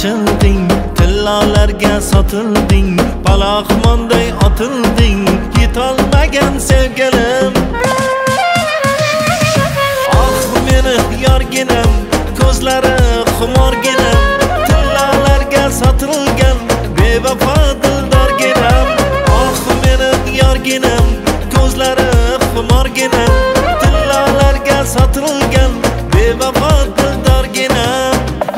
ochilding, tillolarga sotilding, palaxmonday otilding, yetolmagan sevgilim. Ah meni yorginam, ko'zlari xumorginam, tillolarga sotilgan bevafo dildorginam. Ah meni yorginam, ko'zlari xumorginam, tillolarga sotilgan bevafo dildorginam.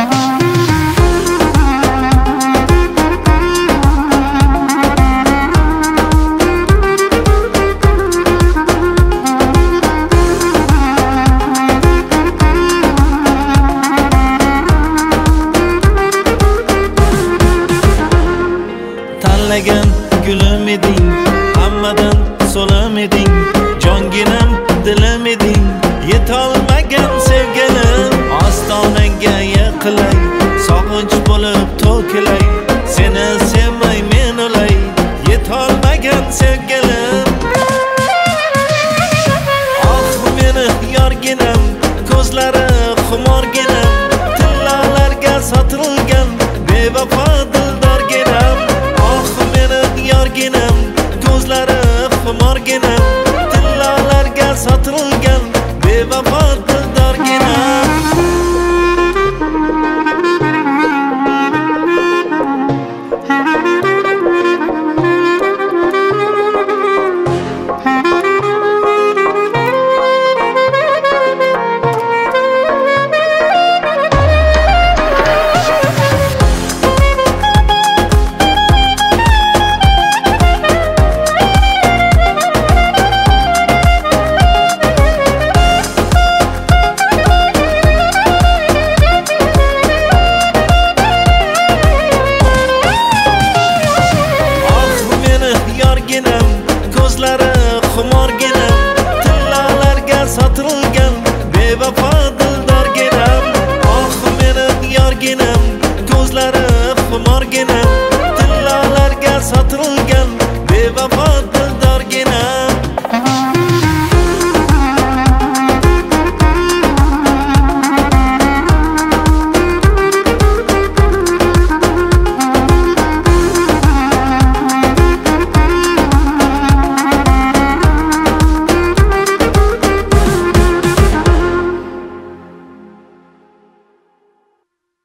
Tanlagan gulim eding, hammadan so'lim eding, jonginam dilim eding, yetolmagan sevgilim. Ostonaga yiqilay, sog'inch bo'lib to'kilay, seni sevmay men o'lay, yetolmagan sevgilim. Ah meni yorginam, ko'zlari xumorginam, tillolarga sotilgan bevafo dildorginam. Yorginam, ko'zlari xumorginam, tillolarga sotilgan bevafo dildorginam. Ko'zlari xumorginam, tillolarga sotilgan bevafo dildorginam. Oh meni yorginam, ko'zlari xumorginam, tillolarga sotilgan